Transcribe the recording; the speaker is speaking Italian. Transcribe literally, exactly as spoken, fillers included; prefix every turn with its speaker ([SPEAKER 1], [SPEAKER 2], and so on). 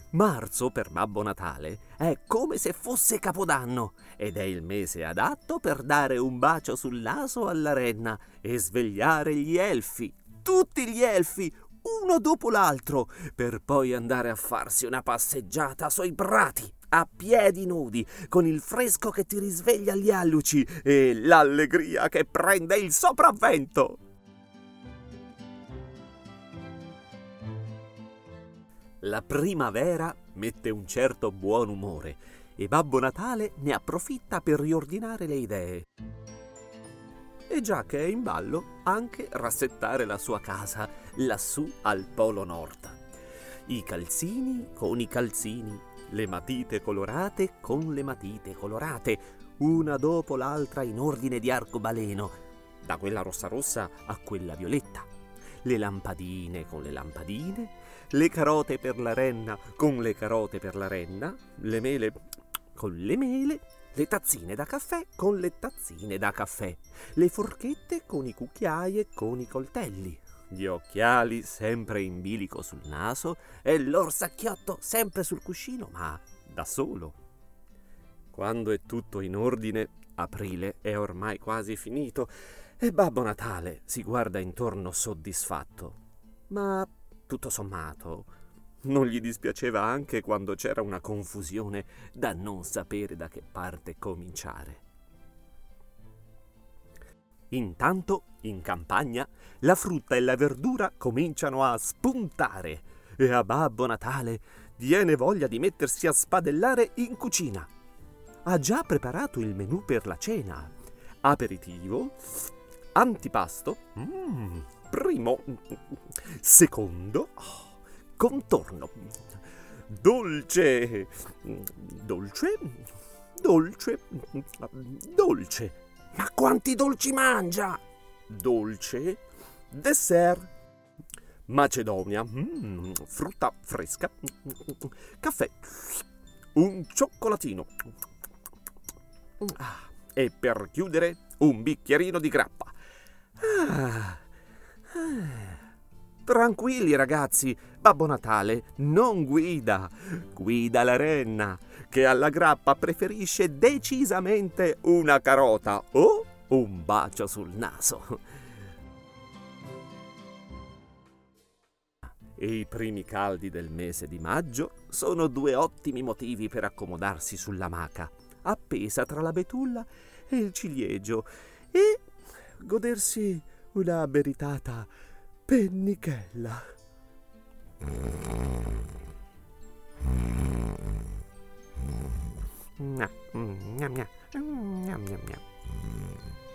[SPEAKER 1] Marzo per Babbo Natale è come se fosse Capodanno ed è il mese adatto per dare un bacio sul naso alla renna e svegliare gli elfi, tutti gli elfi, uno dopo l'altro, per poi andare a farsi una passeggiata sui prati, a piedi nudi, con il fresco che ti risveglia gli alluci e l'allegria che prende il sopravvento. La primavera mette un certo buon umore e Babbo Natale ne approfitta per riordinare le idee. E già che è in ballo anche rassettare la sua casa lassù al Polo Nord. I calzini con i calzini, le matite colorate con le matite colorate, una dopo l'altra in ordine di arcobaleno, da quella rossa rossa a quella violetta. Le lampadine con le lampadine, le carote per la renna con le carote per la renna, le mele con le mele, le tazzine da caffè con le tazzine da caffè, le forchette con i cucchiai e con i coltelli, gli occhiali sempre in bilico sul naso e l'orsacchiotto sempre sul cuscino, ma da solo. Quando è tutto in ordine, aprile è ormai quasi finito e Babbo Natale si guarda intorno soddisfatto. Ma tutto sommato, non gli dispiaceva anche quando c'era una confusione da non sapere da che parte cominciare. Intanto, in campagna, la frutta e la verdura cominciano a spuntare e a Babbo Natale viene voglia di mettersi a spadellare in cucina. Ha già preparato il menù per la cena. Aperitivo, antipasto, mm, primo, secondo, contorno, dolce, dolce, dolce, dolce. Ma quanti dolci mangia? Dolce, dessert, macedonia, mm, frutta fresca, caffè, un cioccolatino. E per chiudere un bicchierino di grappa. Ah, ah. Tranquilli ragazzi, Babbo Natale non guida, guida la renna, che alla grappa preferisce decisamente una carota o un bacio sul naso. E i primi caldi del mese di maggio sono due ottimi motivi per accomodarsi sull'amaca, appesa tra la betulla e il ciliegio, e godersi una meritata pennichella. Gnam, gnam, gnam, gnam, gnam, gnam.